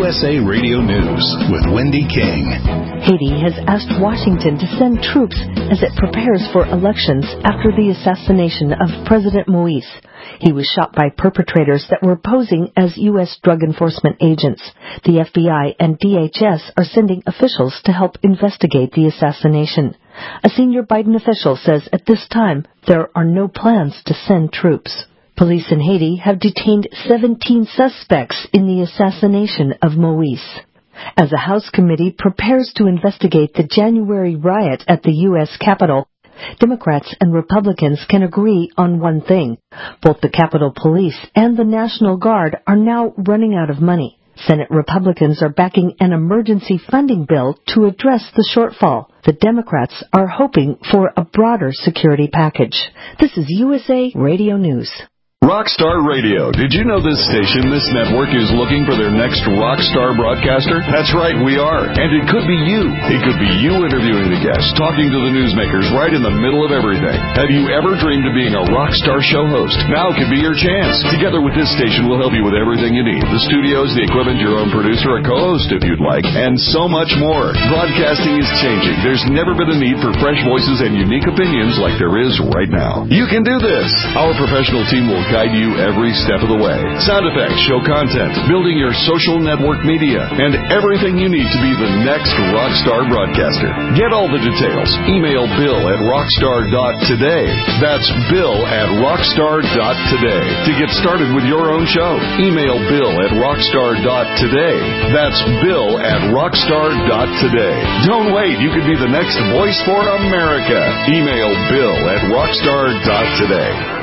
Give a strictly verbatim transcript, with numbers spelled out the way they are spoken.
S A Radio News with Wendy King. Haiti has asked Washington to send troops as it prepares for elections after the assassination of President Moïse. He was shot by perpetrators that were posing as U S drug enforcement agents. The F B I and D H S are sending officials to help investigate the assassination. A senior Biden official says at this time there are no plans to send troops. Police in Haiti have detained seventeen suspects in the assassination of Moïse. As a House committee prepares to investigate the January riot at the U S Capitol, Democrats and Republicans can agree on one thing. Both the Capitol Police and the National Guard are now running out of money. Senate Republicans are backing an emergency funding bill to address the shortfall. The Democrats are hoping for a broader security package. This is U S A Radio News. Rockstar Radio. Did you know this station, this network, is looking for their next rockstar broadcaster? That's right, we are. And it could be you. It could be you interviewing the guests, talking to the newsmakers right in the middle of everything. Have you ever dreamed of being a rockstar show host? Now could be your chance. Together with this station, we'll help you with everything you need. The studios, the equipment, your own producer, a co-host if you'd like, and so much more. Broadcasting is changing. There's never been a need for fresh voices and unique opinions like there is right now. You can do this. Our professional team will guide you every step of the way. Sound effects, show content, building your social network media, and everything you need to be the next rockstar broadcaster. Get all the details. Email Bill at rockstar dot today. That's Bill at rockstar dot today. To get started with your own show, email Bill at rockstar dot today. That's Bill at rockstar dot today. Don't wait. You could be the next voice for America. Email Bill at rockstar dot today.